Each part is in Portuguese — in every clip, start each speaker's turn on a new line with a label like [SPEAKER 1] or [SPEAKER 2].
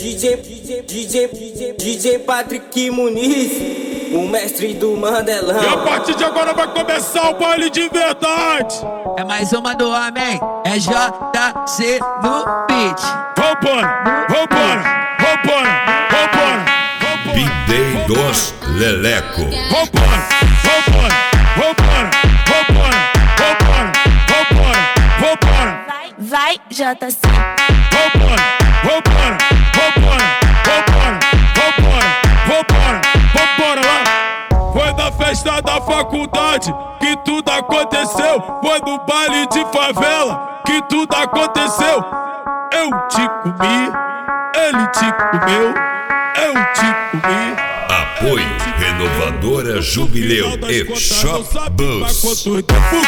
[SPEAKER 1] DJ Patrick Muniz, o mestre do Mandelão.
[SPEAKER 2] E a partir de agora vai começar o baile de verdade.
[SPEAKER 3] É mais uma do homem, é JC no beat.
[SPEAKER 2] Vambora, vambora, vambora, vambora.
[SPEAKER 4] B-Day dos Leleco.
[SPEAKER 2] Vambora, vambora, vambora, vambora, vambora, vambora, vambora.
[SPEAKER 5] Vai, JC.
[SPEAKER 2] Vambora, vambora, vambora, vambora, vambora, vambora, vambora lá. Foi na festa da faculdade que tudo aconteceu. Foi no baile de favela que tudo aconteceu. Eu te comi, ele te comeu, eu te comi.
[SPEAKER 4] Apoio Renovadora Jubileu e Shop Bus.
[SPEAKER 2] Eu te comi,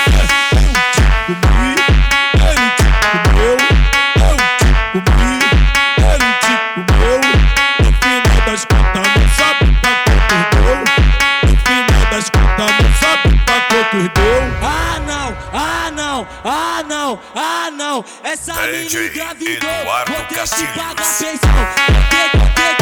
[SPEAKER 2] ele te comeu, eu te comi, ele te comeu. No final das contas não sabe pra quanto deu. No final das contas não sabe pra quanto deu.
[SPEAKER 6] Ah não, ah não, ah não, ah não. Essa
[SPEAKER 4] DJ
[SPEAKER 6] menina engravidou,
[SPEAKER 4] Eduardo
[SPEAKER 6] vou ter que
[SPEAKER 4] Castilhos.
[SPEAKER 6] pagar pensão. Vou ter que pagar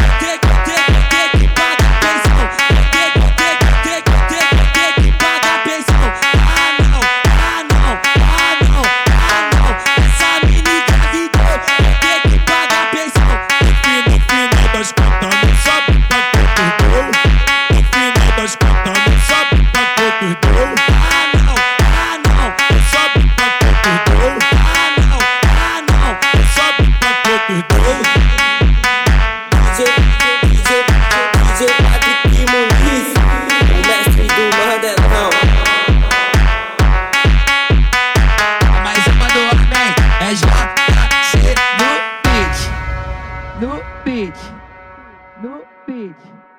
[SPEAKER 6] pensão. Vou ter que pagar pensão. Ah não, ah não, ah não, ah não. Essa menina engravidou, vou ter que pagar pensão.
[SPEAKER 2] No final das contas não sabe pra quanto deu. No final das contas não sabe pra quanto deu.
[SPEAKER 6] Ah não, ah não,
[SPEAKER 2] Não sabe pra quanto deu.
[SPEAKER 6] ah não, ah não.
[SPEAKER 2] Não sabe pra quanto deu.
[SPEAKER 1] DJ Patrick Muniz, o mestre do Mandelão.
[SPEAKER 3] É mais uma do homem, é JC no beat. No beat. No beat.